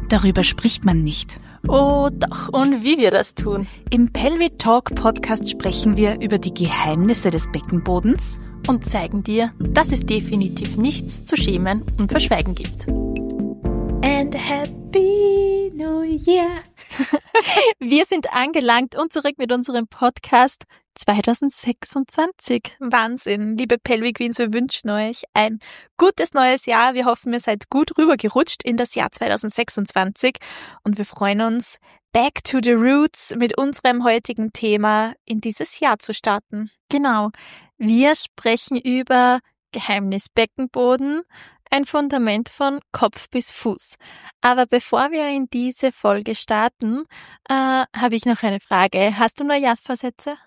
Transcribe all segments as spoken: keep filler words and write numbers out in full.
darüber spricht man nicht. Oh doch, und wie wir das tun. Im Pelvic Talk Podcast sprechen wir über die Geheimnisse des Beckenbodens und zeigen dir, dass es definitiv nichts zu schämen und verschweigen gibt. And Happy New Year! Wir sind angelangt und zurück mit unserem Podcast zwanzig sechsundzwanzig. Wahnsinn, liebe Pelvic Queens, wir wünschen euch ein gutes neues Jahr. Wir hoffen, ihr seid gut rübergerutscht in das Jahr zwanzig sechsundzwanzig und wir freuen uns, back to the roots mit unserem heutigen Thema in dieses Jahr zu starten. Genau, wir sprechen über Geheimnis Beckenboden, ein Fundament von Kopf bis Fuß. Aber bevor wir in diese Folge starten, äh, habe ich noch eine Frage. Hast du Neujahrsvorsätze?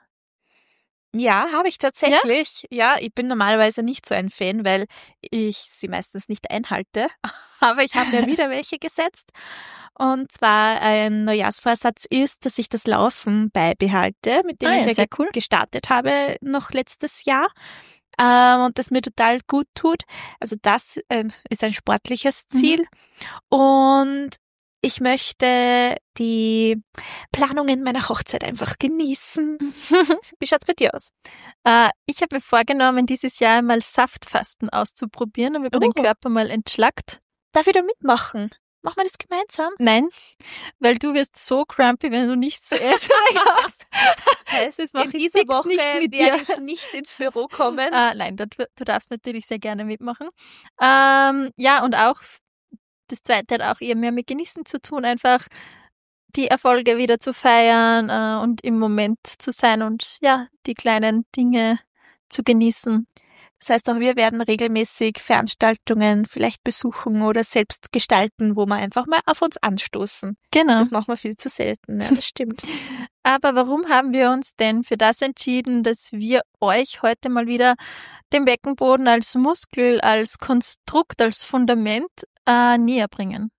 Ja, habe ich tatsächlich. Ja? ja, ich bin normalerweise nicht so ein Fan, weil ich sie meistens nicht einhalte. Aber ich habe ja wieder welche gesetzt. Und zwar ein Neujahrsvorsatz ist, dass ich das Laufen beibehalte, mit dem ah, ich ja, ja cool. gestartet habe noch letztes Jahr. Ähm, und das mir total gut tut. Also das ähm, ist ein sportliches Ziel. Mhm. Und ich möchte die Planungen meiner Hochzeit einfach genießen. Wie schaut's bei dir aus? Äh, ich habe mir vorgenommen, dieses Jahr einmal Saftfasten auszuprobieren, damit man oh. den Körper mal entschlackt. Darf ich da mitmachen? Machen wir das gemeinsam? Nein, weil du wirst so crumpy, wenn du nichts zu essen hast. Das heißt, das in dieser Woche nicht mit werde dir. ich nicht ins Büro kommen. Äh, nein, du, du darfst natürlich sehr gerne mitmachen. Ähm, ja, und auch das Zweite hat auch eher mehr mit Genießen zu tun, einfach die Erfolge wieder zu feiern äh, und im Moment zu sein und ja, die kleinen Dinge zu genießen. Das heißt, auch wir werden regelmäßig Veranstaltungen vielleicht besuchen oder selbst gestalten, wo wir einfach mal auf uns anstoßen. Genau. Das machen wir viel zu selten, ja, das stimmt. Aber warum haben wir uns denn für das entschieden, dass wir euch heute mal wieder den Beckenboden als Muskel, als Konstrukt, als Fundament äh, näher bringen?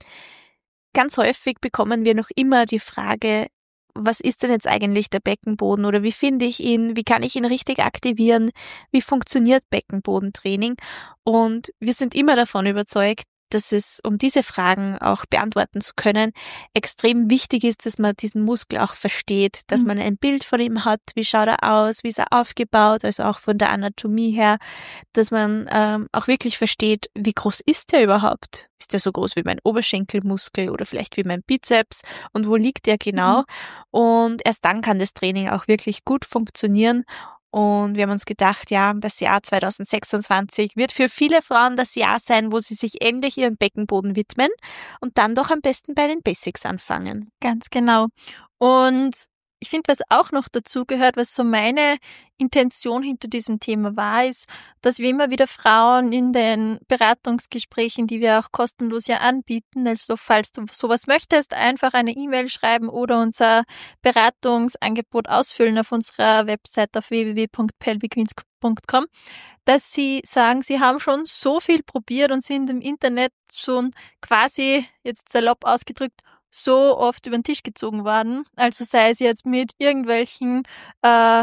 Ganz häufig bekommen wir noch immer die Frage, was ist denn jetzt eigentlich der Beckenboden oder wie finde ich ihn, wie kann ich ihn richtig aktivieren, wie funktioniert Beckenbodentraining? Und wir sind immer davon überzeugt, dass es, um diese Fragen auch beantworten zu können, extrem wichtig ist, dass man diesen Muskel auch versteht, dass mhm. man ein Bild von ihm hat, wie schaut er aus, wie ist er aufgebaut, also auch von der Anatomie her, dass man ähm, auch wirklich versteht, wie groß ist er überhaupt? Ist er so groß wie mein Oberschenkelmuskel oder vielleicht wie mein Bizeps und wo liegt er genau? Mhm. Und erst dann kann das Training auch wirklich gut funktionieren. Und wir haben uns gedacht, ja, das Jahr zwanzig sechsundzwanzig wird für viele Frauen das Jahr sein, wo sie sich endlich ihren Beckenboden widmen und dann doch am besten bei den Basics anfangen. Ganz genau. Und ich finde, was auch noch dazu gehört, was so meine Intention hinter diesem Thema war, ist, dass wir immer wieder Frauen in den Beratungsgesprächen, die wir auch kostenlos ja anbieten, also falls du sowas möchtest, einfach eine E-Mail schreiben oder unser Beratungsangebot ausfüllen auf unserer Website auf w w w punkt pelvicqueens punkt com, dass sie sagen, sie haben schon so viel probiert und sind im Internet schon quasi, jetzt salopp ausgedrückt, so oft über den Tisch gezogen worden. Also sei es jetzt mit irgendwelchen äh,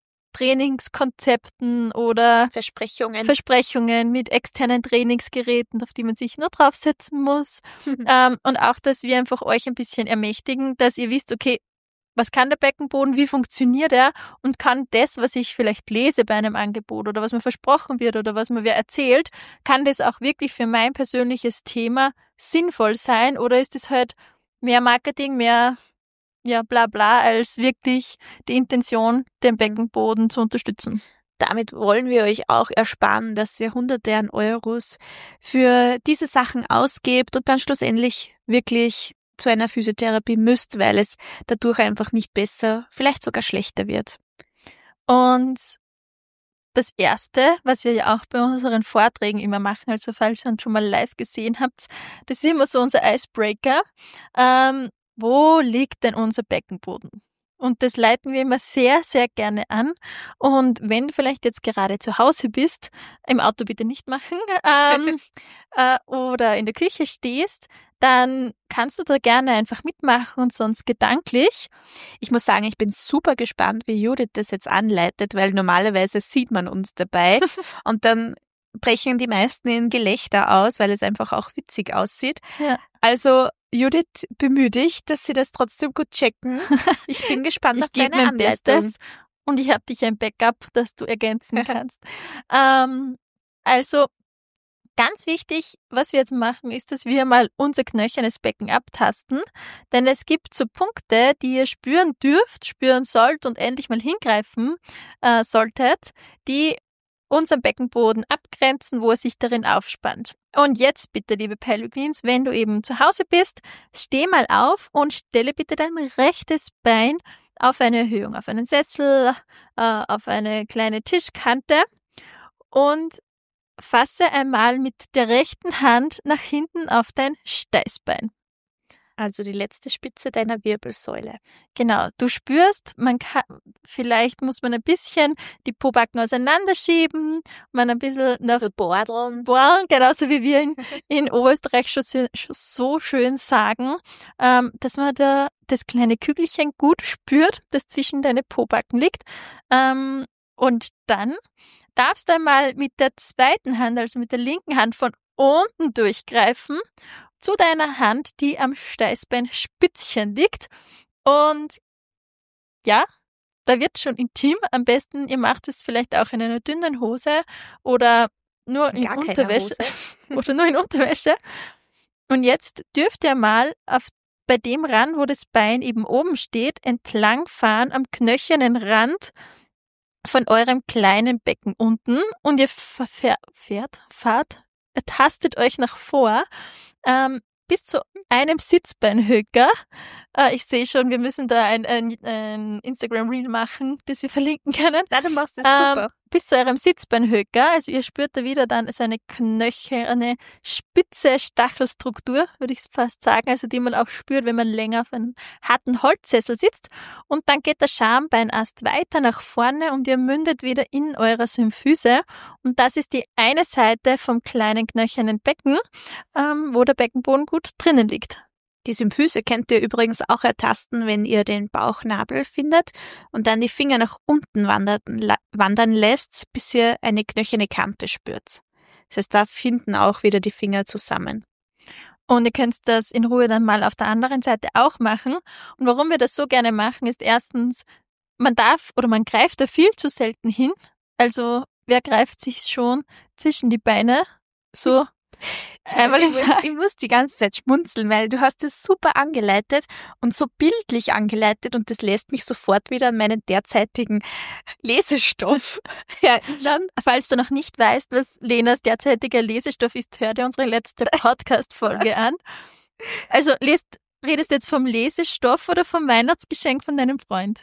Trainingskonzepten oder Versprechungen. Versprechungen mit externen Trainingsgeräten, auf die man sich nur draufsetzen muss. ähm, und auch, dass wir einfach euch ein bisschen ermächtigen, dass ihr wisst, okay, was kann der Beckenboden, wie funktioniert er und kann das, was ich vielleicht lese bei einem Angebot oder was mir versprochen wird oder was mir wer erzählt, kann das auch wirklich für mein persönliches Thema sinnvoll sein oder ist es halt mehr Marketing, mehr ja bla bla, als wirklich die Intention, den Beckenboden zu unterstützen. Damit wollen wir euch auch ersparen, dass ihr Hunderte an Euros für diese Sachen ausgebt und dann schlussendlich wirklich zu einer Physiotherapie müsst, weil es dadurch einfach nicht besser, vielleicht sogar schlechter wird. Und das Erste, was wir ja auch bei unseren Vorträgen immer machen, also falls ihr uns schon mal live gesehen habt, das ist immer so unser Icebreaker. Ähm, wo liegt denn unser Beckenboden? Und das leiten wir immer sehr, sehr gerne an. Und wenn du vielleicht jetzt gerade zu Hause bist, im Auto bitte nicht machen, ähm, äh, oder in der Küche stehst, dann kannst du da gerne einfach mitmachen und sonst gedanklich. Ich muss sagen, ich bin super gespannt, wie Judith das jetzt anleitet, weil normalerweise sieht man uns dabei und dann brechen die meisten in Gelächter aus, weil es einfach auch witzig aussieht. Ja. Also Judith, bemühe dich, dass sie das trotzdem gut checken. Ich bin gespannt ich auf deine mein Anleitung. Bestes und ich habe dich ein Backup, das du ergänzen kannst. ähm, also ganz wichtig, was wir jetzt machen, ist, dass wir mal unser knöchernes Becken abtasten, denn es gibt so Punkte, die ihr spüren dürft, spüren sollt und endlich mal hingreifen äh, solltet, die unseren Beckenboden abgrenzen, wo er sich darin aufspannt. Und jetzt bitte, liebe Pelvic Queens, wenn du eben zu Hause bist, steh mal auf und stelle bitte dein rechtes Bein auf eine Erhöhung, auf einen Sessel, äh, auf eine kleine Tischkante und fasse einmal mit der rechten Hand nach hinten auf dein Steißbein. Also die letzte Spitze deiner Wirbelsäule. Genau, du spürst, man kann, vielleicht muss man ein bisschen die Pobacken auseinanderschieben, man ein bisschen nach so bordeln. Bordeln, genauso wie wir in, in Oberösterreich schon, so- schon so schön sagen, ähm, dass man da das kleine Kügelchen gut spürt, das zwischen deine Pobacken liegt. Ähm, und dann darfst du einmal mit der zweiten Hand, also mit der linken Hand von unten durchgreifen zu deiner Hand, die am Steißbeinspitzchen liegt. Und ja, da wird schon intim. Am besten, ihr macht es vielleicht auch in einer dünnen Hose oder nur in Gar keine Unterwäsche. Hose. Oder nur in Unterwäsche. Und jetzt dürft ihr mal auf, bei dem Rand, wo das Bein eben oben steht, entlangfahren am knöchernen Rand von eurem kleinen Becken unten. Und ihr fährt, fährt, fahrt, tastet euch nach vor, ähm, bis zu einem Sitzbeinhöcker. Äh, ich sehe schon, wir müssen da ein, ein, ein Instagram-Reel machen, das wir verlinken können. Na, du machst das Ähm, super. bis zu eurem Sitzbeinhöcker. Also ihr spürt da wieder dann so eine Knöchel, eine spitze Stachelstruktur, würde ich fast sagen, also die man auch spürt, wenn man länger auf einem harten Holzsessel sitzt. Und dann geht der Schambeinast weiter nach vorne und ihr mündet wieder in eure Symphyse. Und das ist die eine Seite vom kleinen knöchernen Becken, ähm, wo der Beckenboden gut drinnen liegt. Die Symphyse könnt ihr übrigens auch ertasten, wenn ihr den Bauchnabel findet und dann die Finger nach unten wandern, wandern lässt, bis ihr eine knöcherne Kante spürt. Das heißt, da finden auch wieder die Finger zusammen. Und ihr könnt das in Ruhe dann mal auf der anderen Seite auch machen. Und warum wir das so gerne machen, ist erstens, man darf oder man greift da viel zu selten hin. Also wer greift sich schon zwischen die Beine? So einmal im ich, Tag. ich muss die ganze Zeit schmunzeln, weil du hast es super angeleitet und so bildlich angeleitet und das lässt mich sofort wieder an meinen derzeitigen Lesestoff erinnern. Falls du noch nicht weißt, was Lenas derzeitiger Lesestoff ist, hör dir unsere letzte Podcast-Folge an. Also lest, redest du jetzt vom Lesestoff oder vom Weihnachtsgeschenk von deinem Freund?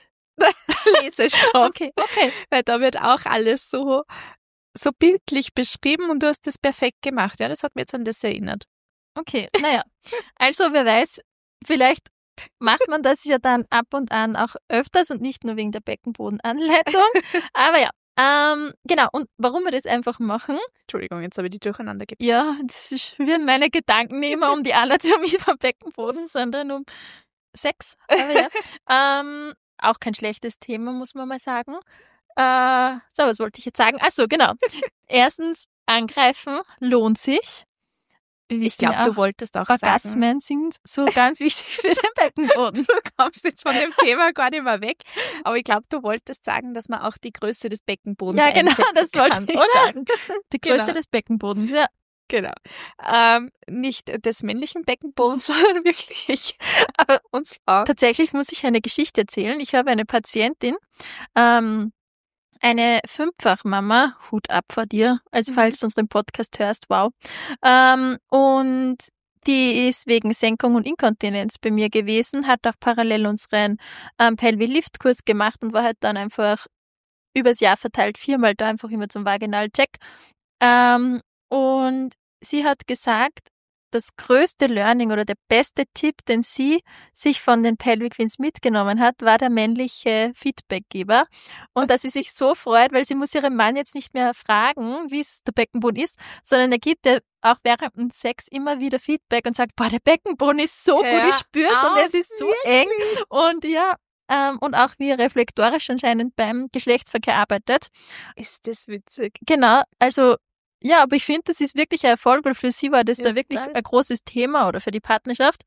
Lesestoff. Okay, okay. Weil da wird auch alles so so bildlich beschrieben und du hast das perfekt gemacht. Ja, das hat mir jetzt an das erinnert. Okay, naja. Also wer weiß, vielleicht macht man das ja dann ab und an auch öfters und nicht nur wegen der Beckenbodenanleitung. Aber ja, ähm, genau. Und warum wir das einfach machen? Entschuldigung, jetzt habe ich die durcheinander gebracht. Ja, das ist, wir meine Gedanken nicht mehr um die Anatomie vom Beckenboden, sondern um Sex. Aber ja, ähm, auch kein schlechtes Thema, muss man mal sagen. Äh, so, was wollte ich jetzt sagen? Ach so, genau. Erstens, angreifen lohnt sich. Ich glaube, du wolltest auch Orgasmen sagen. sind so ganz wichtig für den Beckenboden. Du kommst jetzt von dem Thema gar nicht mehr weg. Aber ich glaube, du wolltest sagen, dass man auch die Größe des Beckenbodens Ja, genau, einschätzen das wollte kann, ich oder? sagen. Die Größe Genau. des Beckenbodens, ja. Genau. Ähm, nicht des männlichen Beckenbodens, sondern wirklich Aber uns Frauen. tatsächlich muss ich eine Geschichte erzählen. Ich habe eine Patientin, ähm, eine Fünffachmama, Hut ab vor dir, also falls du unseren Podcast hörst, wow. Ähm, und die ist wegen Senkung und Inkontinenz bei mir gewesen, hat auch parallel unseren ähm, Pelvi-Lift-Kurs gemacht und war halt dann einfach übers Jahr verteilt viermal da einfach immer zum Vaginalcheck. Ähm, und sie hat gesagt, das größte Learning oder der beste Tipp, den sie sich von den Pelvic Queens mitgenommen hat, war der männliche Feedbackgeber. Und dass sie sich so freut, weil sie muss ihren Mann jetzt nicht mehr fragen, wie es der Beckenboden ist, sondern er gibt ihr auch während dem Sex immer wieder Feedback und sagt, boah, der Beckenboden ist so Ja, gut, ich spür's und auch es ist so eng. Und ja, ähm, und auch wie er reflektorisch anscheinend beim Geschlechtsverkehr arbeitet. Ist das witzig. Genau, also Ja, aber ich finde, das ist wirklich ein Erfolg, weil für sie war das Ja, da wirklich total. ein großes Thema oder für die Partnerschaft.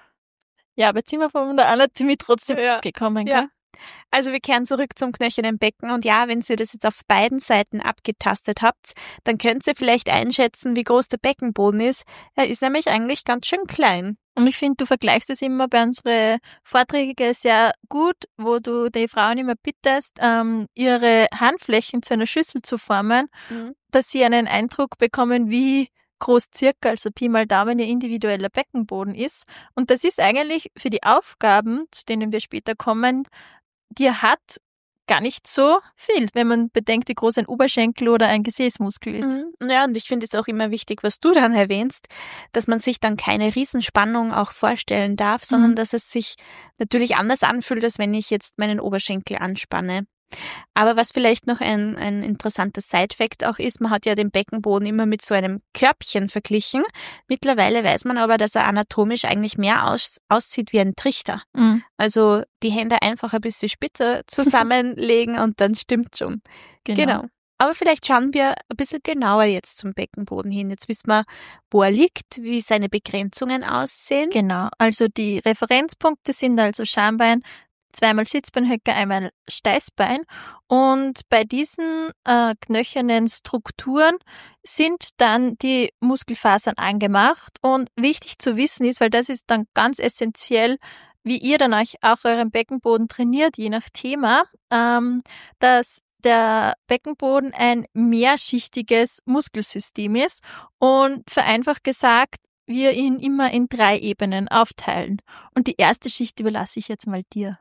Ja, aber jetzt sind wir von der Anatomie trotzdem Ja. gekommen, Ja. gell? Also wir kehren zurück zum knöchernen Becken und ja, wenn ihr das jetzt auf beiden Seiten abgetastet habt, dann könnt ihr vielleicht einschätzen, wie groß der Beckenboden ist. Er ist nämlich eigentlich ganz schön klein. Und ich finde, du vergleichst es immer bei unseren Vorträgen sehr gut, wo du die Frauen immer bittest, ähm, ihre Handflächen zu einer Schüssel zu formen, Mhm. dass sie einen Eindruck bekommen, wie groß circa, also Pi mal Daumen, ihr individueller Beckenboden ist. Und das ist eigentlich für die Aufgaben, zu denen wir später kommen, die er hat, gar nicht so viel, wenn man bedenkt, wie groß ein Oberschenkel oder ein Gesäßmuskel ist. Mhm. Ja, und ich finde es auch immer wichtig, was du dann erwähnst, dass man sich dann keine Riesenspannung auch vorstellen darf, sondern Mhm. dass es sich natürlich anders anfühlt, als wenn ich jetzt meinen Oberschenkel anspanne. Aber was vielleicht noch ein, ein interessanter Side-Fact auch ist, man hat ja den Beckenboden immer mit so einem Körbchen verglichen. Mittlerweile weiß man aber, dass er anatomisch eigentlich mehr aus, aussieht wie ein Trichter. Mhm. Also die Hände einfach ein bisschen spitzer zusammenlegen und dann stimmt schon. Genau. Genau. Aber vielleicht schauen wir ein bisschen genauer jetzt zum Beckenboden hin. Jetzt wissen wir, wo er liegt, wie seine Begrenzungen aussehen. Genau. Also die Referenzpunkte sind also Schambein, zweimal Sitzbeinhöcker, einmal Steißbein. Und bei diesen äh, knöchernen Strukturen sind dann die Muskelfasern angemacht. Und wichtig zu wissen ist, weil das ist dann ganz essentiell, wie ihr dann euch auch euren Beckenboden trainiert, je nach Thema, ähm, dass der Beckenboden ein mehrschichtiges Muskelsystem ist und vereinfacht gesagt, wir ihn immer in drei Ebenen aufteilen. Und die erste Schicht überlasse ich jetzt mal dir.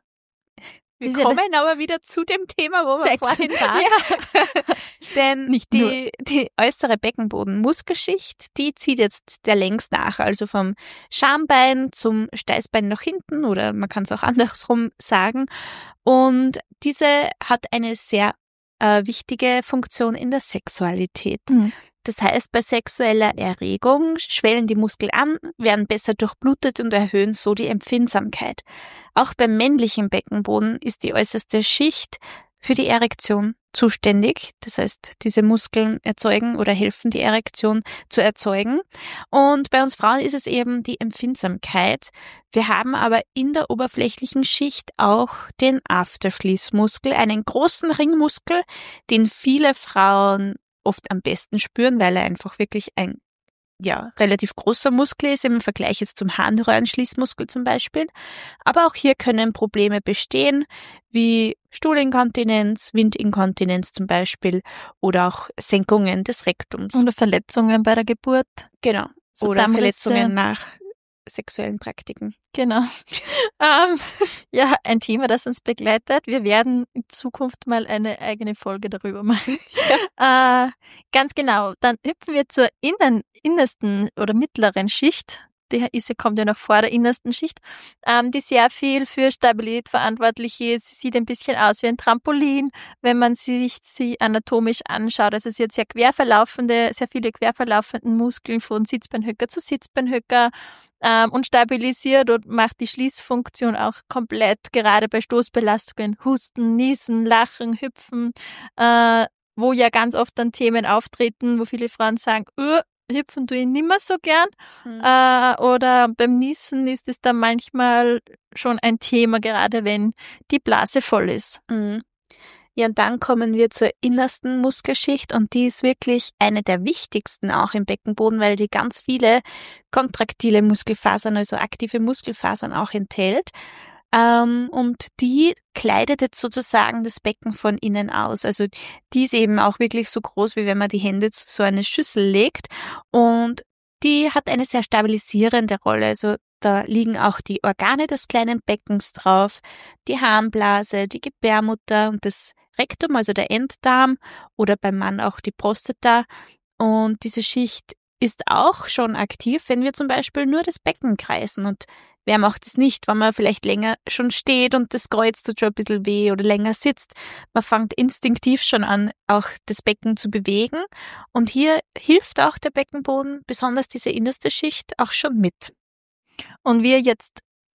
Wir Das ist ja kommen aber wieder zu dem Thema, wo wir Sex. vorhin waren. Ja. Denn Nicht nur. die, die äußere Beckenbodenmuskelschicht, die zieht jetzt der längs nach, also vom Schambein zum Steißbein nach hinten oder man kann es auch andersrum sagen. Und diese hat eine sehr äh, wichtige Funktion in der Sexualität. Mhm. Das heißt, bei sexueller Erregung schwellen die Muskeln an, werden besser durchblutet und erhöhen so die Empfindsamkeit. Auch beim männlichen Beckenboden ist die äußerste Schicht für die Erektion zuständig. Das heißt, diese Muskeln erzeugen oder helfen, die Erektion zu erzeugen. Und bei uns Frauen ist es eben die Empfindsamkeit. Wir haben aber in der oberflächlichen Schicht auch den Afterschließmuskel, einen großen Ringmuskel, den viele Frauen oft am besten spüren, weil er einfach wirklich ein ja, relativ großer Muskel ist im Vergleich jetzt zum Harnröhrenschließmuskel zum Beispiel. Aber auch hier können Probleme bestehen, wie Stuhlinkontinenz, Windinkontinenz zum Beispiel oder auch Senkungen des Rektums. Oder Verletzungen bei der Geburt. Genau. So Oder Darmrisse. Verletzungen nach sexuellen Praktiken. Genau. ähm, ja, ein Thema, das uns begleitet. Wir werden in Zukunft mal eine eigene Folge darüber machen. Ja. Äh, ganz genau. Dann hüpfen wir zur innen, innersten oder mittleren Schicht. Die Isse kommt ja noch vor der innersten Schicht, ähm, die sehr viel für Stabilität verantwortlich ist. Sie sieht ein bisschen aus wie ein Trampolin, wenn man sich sie anatomisch anschaut. Also sie hat sehr quer verlaufende, sehr viele quer verlaufenden Muskeln von Sitzbeinhöcker zu Sitzbeinhöcker. Ähm, und stabilisiert und macht die Schließfunktion auch komplett, gerade bei Stoßbelastungen, Husten, Niesen, Lachen, Hüpfen, äh, wo ja ganz oft dann Themen auftreten, wo viele Frauen sagen, uh, hüpfen tue ich nicht mehr so gern. Mhm. Äh, oder beim Niesen ist es dann manchmal schon ein Thema, gerade wenn die Blase voll ist. Mhm. Ja, und dann kommen wir zur innersten Muskelschicht und die ist wirklich eine der wichtigsten auch im Beckenboden, weil die ganz viele kontraktile Muskelfasern, also aktive Muskelfasern auch enthält. Ähm, und die kleidet jetzt sozusagen das Becken von innen aus. Also die ist eben auch wirklich so groß, wie wenn man die Hände zu so eine Schüssel legt. Und die hat eine sehr stabilisierende Rolle. Also da liegen auch die Organe des kleinen Beckens drauf, die Harnblase, die Gebärmutter und das Rektum, also der Enddarm oder beim Mann auch die Prostata. Und diese Schicht ist auch schon aktiv, wenn wir zum Beispiel nur das Becken kreisen. Und wer macht es nicht, wenn man vielleicht länger schon steht und das Kreuz tut schon ein bisschen weh oder länger sitzt. Man fängt instinktiv schon an, auch das Becken zu bewegen. Und hier hilft auch der Beckenboden, besonders diese innerste Schicht, auch schon mit. Und wir jetzt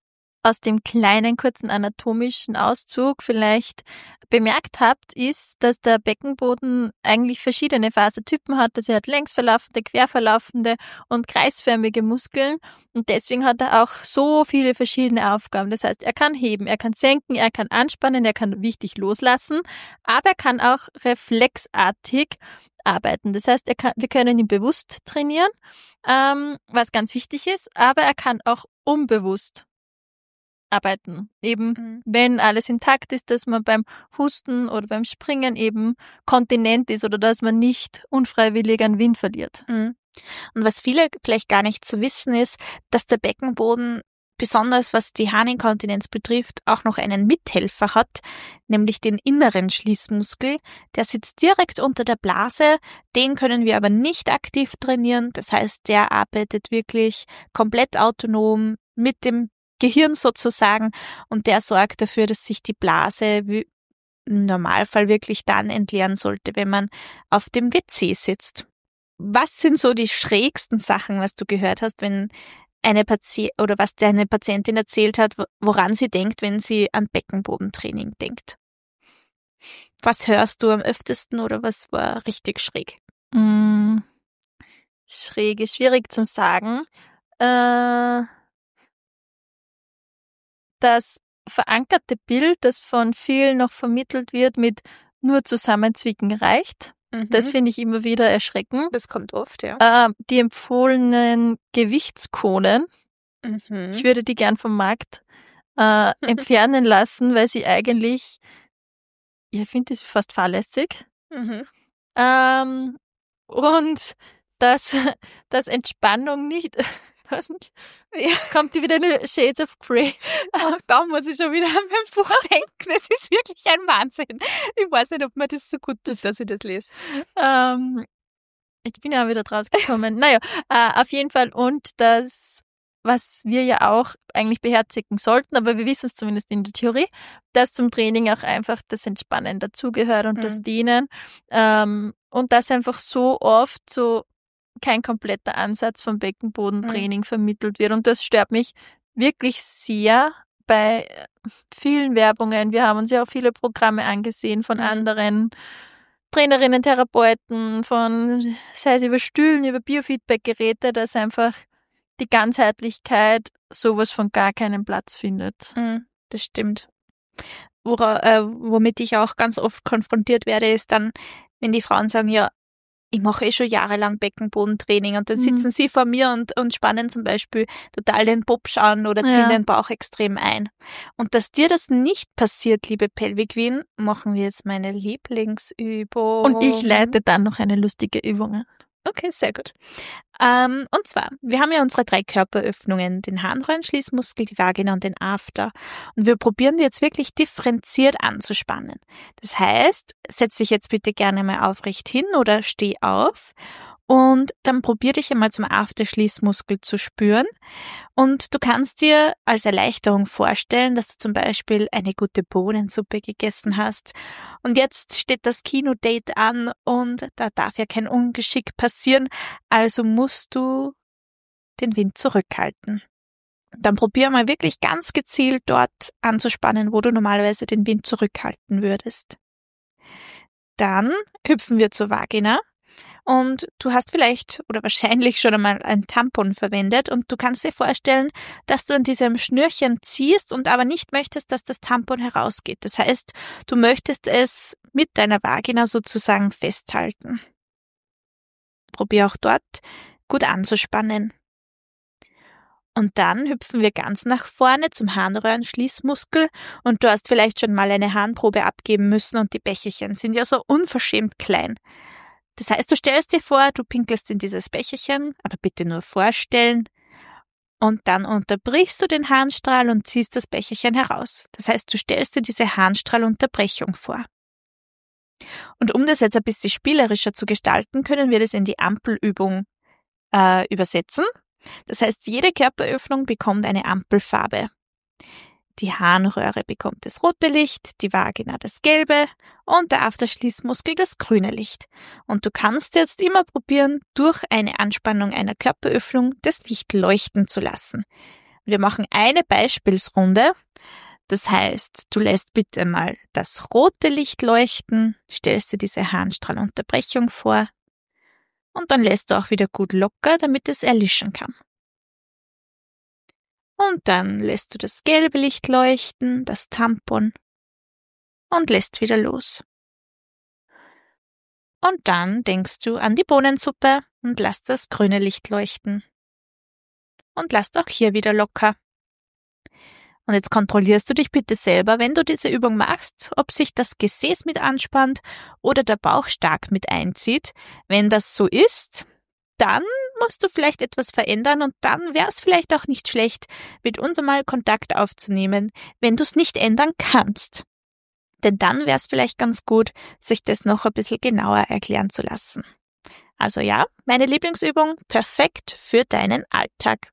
aus dem kleinen, kurzen anatomischen Auszug vielleicht bemerkt habt, ist, dass der Beckenboden eigentlich verschiedene Fasertypen hat. Also er hat längs verlaufende, quer verlaufende und kreisförmige Muskeln und deswegen hat er auch so viele verschiedene Aufgaben. Das heißt, er kann heben, er kann senken, er kann anspannen, er kann wichtig loslassen, aber er kann auch reflexartig arbeiten. Das heißt, er kann, wir können ihn bewusst trainieren, ähm, was ganz wichtig ist, aber er kann auch unbewusst arbeiten. Eben, mhm. wenn alles intakt ist, dass man beim Husten oder beim Springen eben kontinent ist oder dass man nicht unfreiwillig an Wind verliert. Mhm. Und was viele vielleicht gar nicht zu wissen ist, dass der Beckenboden besonders was die Harninkontinenz betrifft, auch noch einen Mithelfer hat, nämlich den inneren Schließmuskel. Der sitzt direkt unter der Blase, den können wir aber nicht aktiv trainieren. Das heißt, der arbeitet wirklich komplett autonom mit dem Gehirn sozusagen und der sorgt dafür, dass sich die Blase im Normalfall wirklich dann entleeren sollte, wenn man auf dem W C sitzt. Was sind so die schrägsten Sachen, was du gehört hast, wenn eine Patient oder was deine Patientin erzählt hat, woran sie denkt, wenn sie an Beckenbodentraining denkt? Was hörst du am öftesten oder was war richtig schräg? Mm, schräg ist schwierig zu sagen. Äh, das verankerte Bild, das von vielen noch vermittelt wird, mit nur zusammenzwicken reicht. Mhm. Das finde ich immer wieder erschreckend. Das kommt oft, ja. Äh, die empfohlenen Gewichtskonen, mhm. ich würde die gern vom Markt äh, entfernen lassen, weil sie eigentlich, ich finde das fast fahrlässig. Mhm. Ähm, und dass, dass Entspannung nicht, was nicht, ja. kommt die wieder eine Shades of Grey. Auch da muss ich schon wieder an mein Buch denken. Es ist wirklich ein Wahnsinn. Ich weiß nicht, ob mir das so gut tut, dass ich das lese. Ähm, ich bin ja wieder draus gekommen. Naja, äh, auf jeden Fall. Und das, was wir ja auch eigentlich beherzigen sollten, aber wir wissen es zumindest in der Theorie, dass zum Training auch einfach das Entspannen dazugehört und mhm. das Dehnen. Ähm, und das einfach so oft so kein kompletter Ansatz vom Beckenbodentraining mhm. vermittelt wird. Und das stört mich wirklich sehr bei vielen Werbungen. Wir haben uns ja auch viele Programme angesehen von mhm. anderen Trainerinnen, Therapeuten, von, sei es über Stühlen, über Biofeedback-Geräte, dass einfach die Ganzheitlichkeit sowas von gar keinen Platz findet. Mhm, das stimmt. Wora, äh, womit ich auch ganz oft konfrontiert werde, ist dann, wenn die Frauen sagen, ja, ich mache eh schon jahrelang Beckenbodentraining und dann sitzen mhm. sie vor mir und, und spannen zum Beispiel total den Popsch an oder ziehen ja. den Bauch extrem ein. Und dass dir das nicht passiert, liebe Pelvic Queen, machen wir jetzt meine Lieblingsübung. Und ich leite dann noch eine lustige Übung. Okay, sehr gut. Ähm, und zwar, wir haben ja unsere drei Körperöffnungen, den Harnröhrenschließmuskel, die Vagina und den After. Und wir probieren die jetzt wirklich differenziert anzuspannen. Das heißt, setz dich jetzt bitte gerne mal aufrecht hin oder steh auf und dann probier dich einmal zum Afterschließmuskel zu spüren. Und du kannst dir als Erleichterung vorstellen, dass du zum Beispiel eine gute Bohnensuppe gegessen hast. Und jetzt steht das Kinodate an und da darf ja kein Ungeschick passieren. Also musst du den Wind zurückhalten. Dann probier mal wirklich ganz gezielt dort anzuspannen, wo du normalerweise den Wind zurückhalten würdest. Dann hüpfen wir zur Vagina. Und du hast vielleicht oder wahrscheinlich schon einmal ein Tampon verwendet und du kannst dir vorstellen, dass du an diesem Schnürchen ziehst und aber nicht möchtest, dass das Tampon herausgeht. Das heißt, du möchtest es mit deiner Vagina sozusagen festhalten. Probier auch dort gut anzuspannen. Und dann hüpfen wir ganz nach vorne zum Harnröhrenschließmuskel und du hast vielleicht schon mal eine Harnprobe abgeben müssen und die Becherchen sind ja so unverschämt klein. Das heißt, du stellst dir vor, du pinkelst in dieses Becherchen, aber bitte nur vorstellen und dann unterbrichst du den Harnstrahl und ziehst das Becherchen heraus. Das heißt, du stellst dir diese Harnstrahlunterbrechung vor. Und um das jetzt ein bisschen spielerischer zu gestalten, können wir das in die Ampelübung äh, übersetzen. Das heißt, jede Körperöffnung bekommt eine Ampelfarbe. Die Harnröhre bekommt das rote Licht, die Vagina das gelbe und der Afterschließmuskel das grüne Licht. Und du kannst jetzt immer probieren, durch eine Anspannung einer Körperöffnung das Licht leuchten zu lassen. wir machen eine Beispielsrunde. Das heißt, du lässt bitte mal das rote Licht leuchten, stellst dir diese Harnstrahlunterbrechung vor und dann lässt du auch wieder gut locker, damit es erlischen kann. Und dann lässt du das gelbe Licht leuchten, das Tampon, und lässt wieder los. Und dann denkst du an die Bohnensuppe und lässt das grüne Licht leuchten. Und lässt auch hier wieder locker. Und jetzt kontrollierst du dich bitte selber, wenn du diese Übung machst, ob sich das Gesäß mit anspannt oder der Bauch stark mit einzieht. Wenn das so ist, dann musst du vielleicht etwas verändern und dann wäre es vielleicht auch nicht schlecht, mit uns einmal Kontakt aufzunehmen, wenn du es nicht ändern kannst. Denn dann wäre es vielleicht ganz gut, sich das noch ein bisschen genauer erklären zu lassen. Also ja, meine Lieblingsübung, perfekt für deinen Alltag.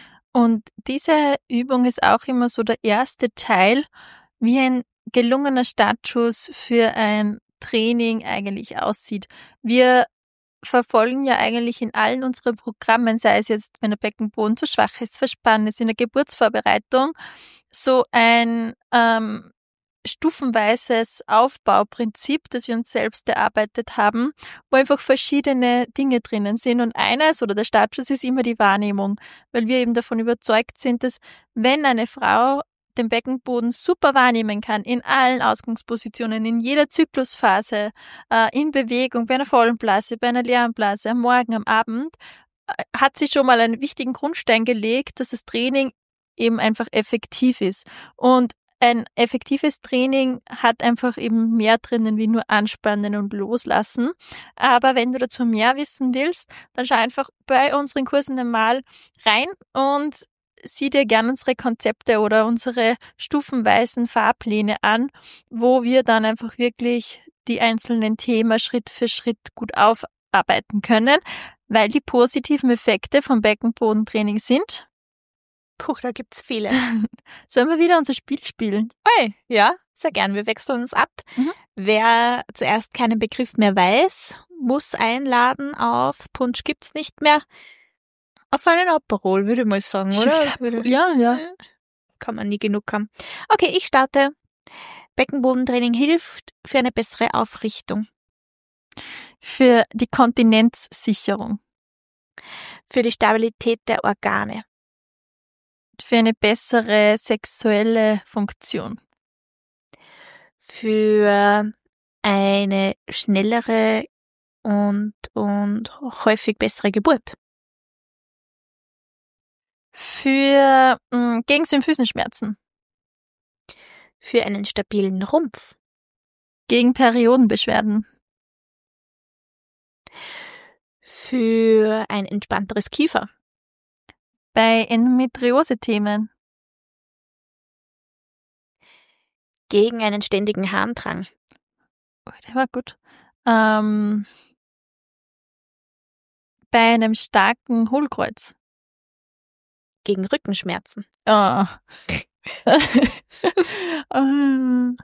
Und diese Übung ist auch immer so der erste Teil, wie ein gelungener Startschuss für ein Training eigentlich aussieht. Wir verfolgen ja eigentlich in allen unseren Programmen, sei es jetzt, wenn der Beckenboden zu schwach ist, verspannt ist, in der Geburtsvorbereitung, so ein ähm, stufenweises Aufbauprinzip, das wir uns selbst erarbeitet haben, wo einfach verschiedene Dinge drinnen sind. Und eines oder der Startschuss ist immer die Wahrnehmung, weil wir eben davon überzeugt sind, dass wenn eine Frau den Beckenboden super wahrnehmen kann, in allen Ausgangspositionen, in jeder Zyklusphase, äh, in Bewegung, bei einer vollen Blase, bei einer leeren Blase, am Morgen, am Abend, äh, hat sie schon mal einen wichtigen Grundstein gelegt, dass das Training eben einfach effektiv ist. Und ein effektives Training hat einfach eben mehr drinnen wie nur anspannen und loslassen. Aber wenn du dazu mehr wissen willst, dann schau einfach bei unseren Kursen einmal rein und sieh dir gerne unsere Konzepte oder unsere stufenweisen Fahrpläne an, wo wir dann einfach wirklich die einzelnen Themen Schritt für Schritt gut aufarbeiten können, weil die positiven Effekte vom Beckenbodentraining sind. Puh, da gibt's viele. Sollen wir wieder unser Spiel spielen? Hey, ja, sehr gern. Wir wechseln uns ab. Mhm. Wer zuerst keinen Begriff mehr weiß, muss einladen auf Punsch gibt's nicht mehr. Auf einen Aperol, würde ich mal sagen, oder? Glaub, ja, ja. Kann man nie genug haben. Okay, ich starte. Beckenbodentraining hilft für eine bessere Aufrichtung. Für die Kontinenzsicherung. Für die Stabilität der Organe. Für eine bessere sexuelle Funktion. Für eine schnellere und, und häufig bessere Geburt. Für mh, gegen Symphysenschmerzen. Für einen stabilen Rumpf. Gegen Periodenbeschwerden. Für ein entspannteres Kiefer. Bei Endometriose-Themen. Gegen einen ständigen Harndrang. Oh, der war gut. Ähm, bei einem starken Hohlkreuz. Gegen Rückenschmerzen. Oh. um.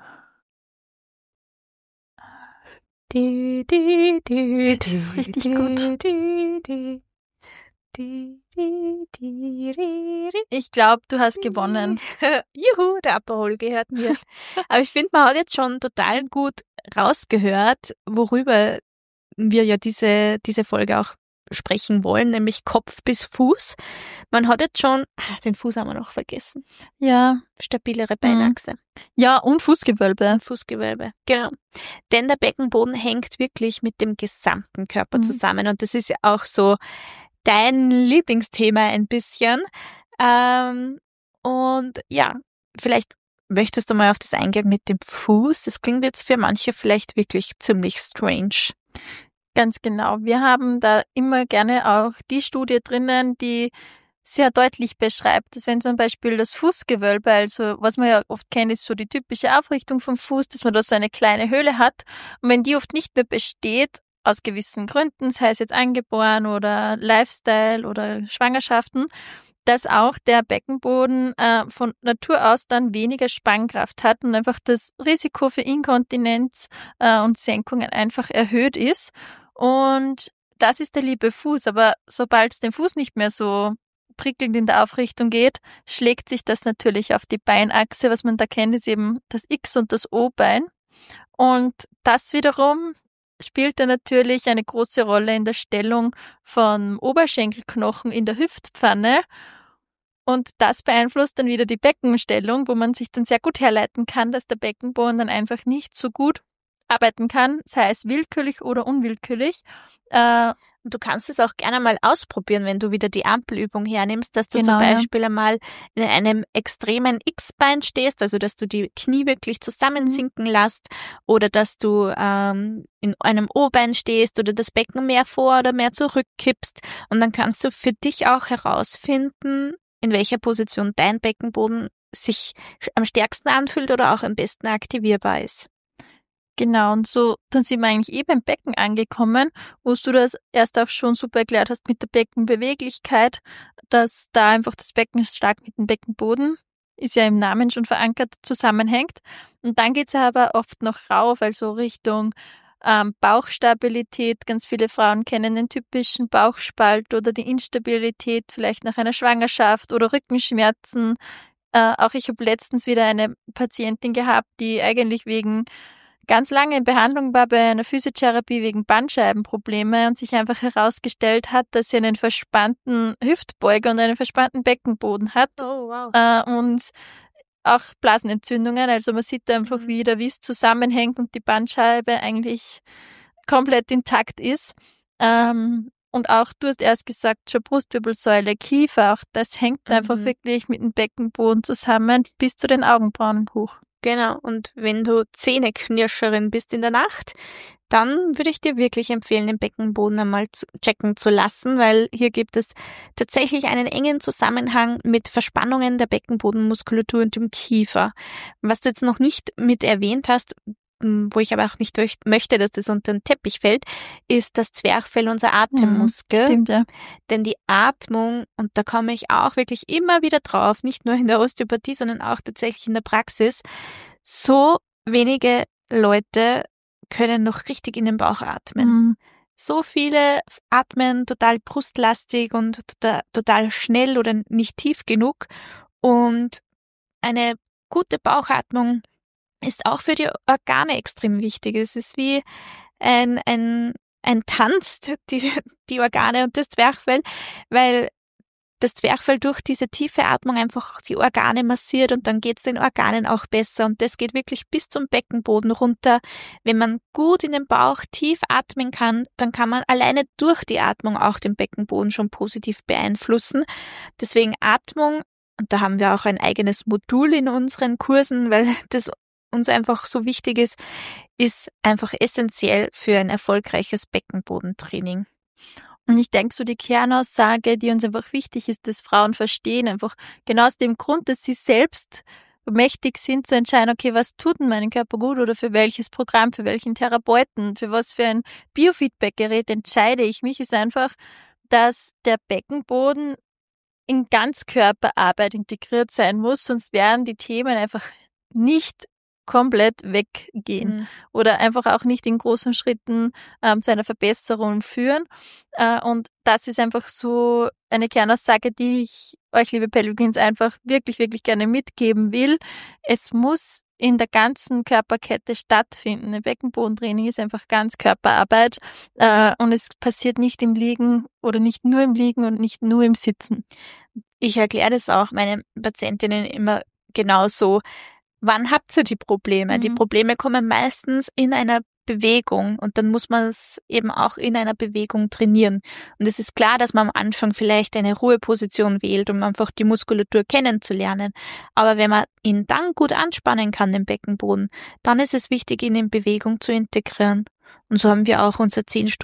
Die, die, die, das ist richtig die, gut. Die, die, die, die, die, ich glaube, du hast gewonnen. Juhu, der Aperol gehört mir. Aber ich finde, man hat jetzt schon total gut rausgehört, worüber wir ja diese, diese Folge auch sprechen wollen, nämlich Kopf bis Fuß. Man hat jetzt schon, den Fuß haben wir noch vergessen. Ja. Stabilere Beinachse. Ja, und Fußgewölbe. Und Fußgewölbe, genau. Denn der Beckenboden hängt wirklich mit dem gesamten Körper mhm. zusammen und das ist ja auch so dein Lieblingsthema ein bisschen. Ähm, und ja, vielleicht möchtest du mal auf das eingehen mit dem Fuß. Das klingt jetzt für manche vielleicht wirklich ziemlich strange. Ganz genau. Wir haben da immer gerne auch die Studie drinnen, die sehr deutlich beschreibt, dass wenn zum Beispiel das Fußgewölbe, also was man ja oft kennt, ist so die typische Aufrichtung vom Fuß, dass man da so eine kleine Höhle hat. Und wenn die oft nicht mehr besteht, aus gewissen Gründen, sei es jetzt angeboren oder Lifestyle oder Schwangerschaften, dass auch der Beckenboden äh, von Natur aus dann weniger Spannkraft hat und einfach das Risiko für Inkontinenz äh, und Senkungen einfach erhöht ist. Und das ist der liebe Fuß. Aber sobald es den Fuß nicht mehr so prickelnd in der Aufrichtung geht, schlägt sich das natürlich auf die Beinachse. Was man da kennt, ist eben das X- und das O-Bein. Und das wiederum spielt dann natürlich eine große Rolle in der Stellung von Oberschenkelknochen in der Hüftpfanne. Und das beeinflusst dann wieder die Beckenstellung, wo man sich dann sehr gut herleiten kann, dass der Beckenboden dann einfach nicht so gut arbeiten kann, sei es willkürlich oder unwillkürlich. Äh, Du kannst es auch gerne mal ausprobieren, wenn du wieder die Ampelübung hernimmst, dass du Genau, zum ja. Beispiel einmal in einem extremen X-Bein stehst, also dass du die Knie wirklich zusammensinken lässt oder dass du ähm, in einem O-Bein stehst oder das Becken mehr vor oder mehr zurückkippst. Und dann kannst du für dich auch herausfinden, in welcher Position dein Beckenboden sich am stärksten anfühlt oder auch am besten aktivierbar ist. Genau, und so, dann sind wir eigentlich eh beim Becken angekommen, wo du das erst auch schon super erklärt hast mit der Beckenbeweglichkeit, dass da einfach das Becken stark mit dem Beckenboden, ist ja im Namen schon verankert, zusammenhängt. Und dann geht's aber oft noch rauf, also Richtung ähm, Bauchstabilität. Ganz viele Frauen kennen den typischen Bauchspalt oder die Instabilität, vielleicht nach einer Schwangerschaft oder Rückenschmerzen. Äh, auch ich habe letztens wieder eine Patientin gehabt, die eigentlich wegen ganz lange in Behandlung war bei einer Physiotherapie wegen Bandscheibenprobleme und sich einfach herausgestellt hat, dass sie einen verspannten Hüftbeuger und einen verspannten Beckenboden hat. Oh, wow. Äh, und auch Blasenentzündungen. Also man sieht einfach Mhm. wieder, wie es zusammenhängt und die Bandscheibe eigentlich komplett intakt ist. Ähm, und auch, du hast erst gesagt, schon Brustwirbelsäule, Kiefer, auch das hängt Mhm. einfach wirklich mit dem Beckenboden zusammen bis zu den Augenbrauen hoch. Genau, und wenn du Zähneknirscherin bist in der Nacht, dann würde ich dir wirklich empfehlen, den Beckenboden einmal zu checken zu lassen, weil hier gibt es tatsächlich einen engen Zusammenhang mit Verspannungen der Beckenbodenmuskulatur und dem Kiefer. Was du jetzt noch nicht mit erwähnt hast, wo ich aber auch nicht möchte, dass das unter den Teppich fällt, ist das Zwerchfell, unser Atemmuskel. Stimmt, ja. Denn die Atmung, und da komme ich auch wirklich immer wieder drauf, nicht nur in der Osteopathie, sondern auch tatsächlich in der Praxis, so wenige Leute können noch richtig in den Bauch atmen. Mhm. So viele atmen total brustlastig und total, total schnell oder nicht tief genug. Und eine gute Bauchatmung ist auch für die Organe extrem wichtig. Es ist wie ein, ein, ein Tanz, die, die Organe und das Zwerchfell, weil das Zwerchfell durch diese tiefe Atmung einfach die Organe massiert und dann geht's den Organen auch besser und das geht wirklich bis zum Beckenboden runter. Wenn man gut in den Bauch tief atmen kann, dann kann man alleine durch die Atmung auch den Beckenboden schon positiv beeinflussen. Deswegen Atmung, und da haben wir auch ein eigenes Modul in unseren Kursen, weil das uns einfach so wichtig ist, ist einfach essentiell für ein erfolgreiches Beckenbodentraining. Und ich denke, so die Kernaussage, die uns einfach wichtig ist, dass Frauen verstehen, einfach genau aus dem Grund, dass sie selbst mächtig sind, zu entscheiden, okay, was tut denn meinem Körper gut oder für welches Programm, für welchen Therapeuten, für was für ein Biofeedback-Gerät entscheide ich mich, ist einfach, dass der Beckenboden in Ganzkörperarbeit integriert sein muss, sonst werden die Themen einfach nicht komplett weggehen Mhm. oder einfach auch nicht in großen Schritten ähm, zu einer Verbesserung führen. Äh, und das ist einfach so eine Kernaussage, die ich euch, liebe Pelvins, einfach wirklich, wirklich gerne mitgeben will. Es muss in der ganzen Körperkette stattfinden. Ein Beckenbodentraining ist einfach Ganzkörperarbeit äh, und es passiert nicht im Liegen oder nicht nur im Liegen und nicht nur im Sitzen. Ich erkläre das auch meinen Patientinnen immer genauso. Wann habt ihr die Probleme? Mhm. Die Probleme kommen meistens in einer Bewegung und dann muss man es eben auch in einer Bewegung trainieren. Und es ist klar, dass man am Anfang vielleicht eine Ruheposition wählt, um einfach die Muskulatur kennenzulernen. Aber wenn man ihn dann gut anspannen kann, den Beckenboden, dann ist es wichtig, ihn in Bewegung zu integrieren. Und so haben wir auch unser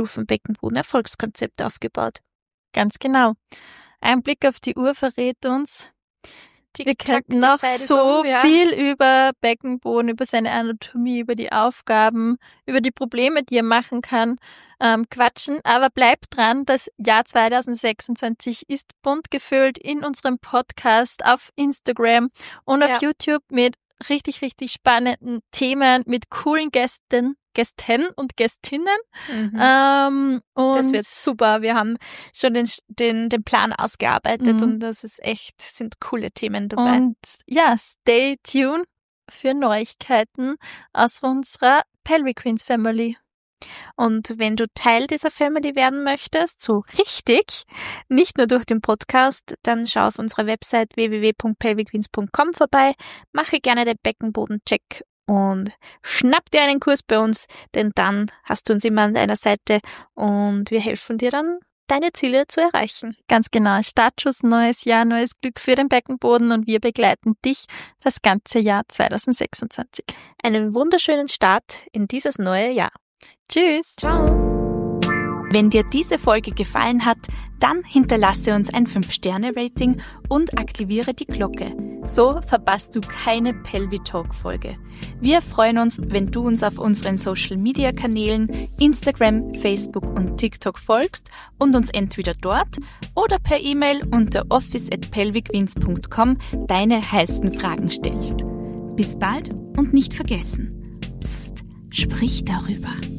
zehn-Stufen-Beckenboden-Erfolgskonzept aufgebaut. Ganz genau. Ein Blick auf die Uhr verrät uns, wir Tick-Tack, könnten die noch Zeit ist so um, ja. viel über Beckenboden, über seine Anatomie, über die Aufgaben, über die Probleme, die er machen kann, ähm, quatschen. Aber bleibt dran, das Jahr zwanzig sechsundzwanzig ist bunt gefüllt in unserem Podcast, auf Instagram und auf Ja. YouTube mit richtig, richtig spannenden Themen, mit coolen Gästen. Gästen und Gästinnen. Mhm. Ähm, und Das wird super. Wir haben schon den, den, den Plan ausgearbeitet Mhm. und das ist echt, sind coole Themen dabei. Und ja, stay tuned für Neuigkeiten aus unserer Pelvic Queens Family. Und wenn du Teil dieser Family werden möchtest, so richtig, nicht nur durch den Podcast, dann schau auf unserer Website w w w punkt pelvic queens punkt com vorbei, mache gerne den Beckenboden-Check und schnapp dir einen Kurs bei uns, denn dann hast du uns immer an deiner Seite und wir helfen dir dann, deine Ziele zu erreichen. Ganz genau. Startschuss, neues Jahr, neues Glück für den Beckenboden und wir begleiten dich das ganze Jahr zwanzig sechsundzwanzig. Einen wunderschönen Start in dieses neue Jahr. Tschüss. Ciao. Wenn dir diese Folge gefallen hat, dann hinterlasse uns ein fünf Sterne Rating und aktiviere die Glocke. So verpasst du keine Pelvitalk-Folge. Wir freuen uns, wenn du uns auf unseren Social-Media-Kanälen Instagram, Facebook und TikTok folgst und uns entweder dort oder per E-Mail unter office at pelvic queens punkt com deine heißen Fragen stellst. Bis bald und nicht vergessen, Psst, sprich darüber.